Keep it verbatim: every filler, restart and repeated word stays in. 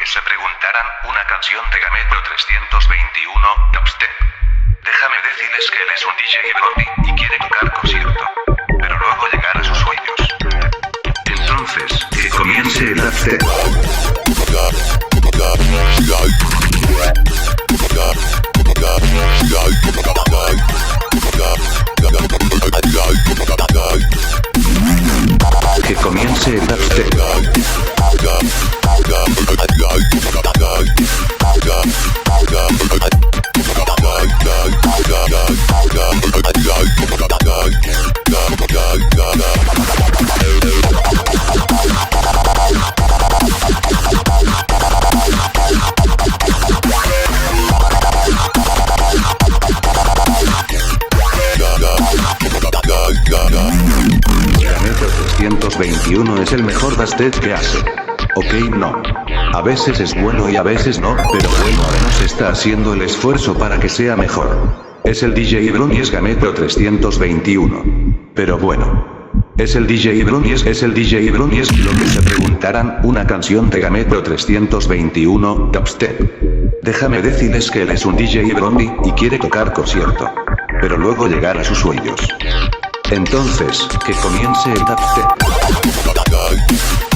que se preguntaran, una canción de Gametro trescientos veintiuno, Dubstep. Déjame decirles que él es un D J Brody, y quiere tocar concierto. Pero luego llegar a sus sueños. Entonces, que comience el Dubstep. Que comience el Dubstep. Gametro trescientos veintiuno es el mejor dubstep que hace. Ok, no. A veces es bueno y a veces no, pero bueno, al menos está haciendo el esfuerzo para que sea mejor. Es el D J Brony, es Gametro trescientos veintiuno. Pero bueno. Es el D J Brony, es, es el D J Brony, es lo que se preguntaran, una canción de Gametro trescientos veintiuno, Dubstep. Déjame decirles que él es un D J Brony, y quiere tocar concierto. Pero luego llegar a sus sueños. Entonces, que comience el Dubstep.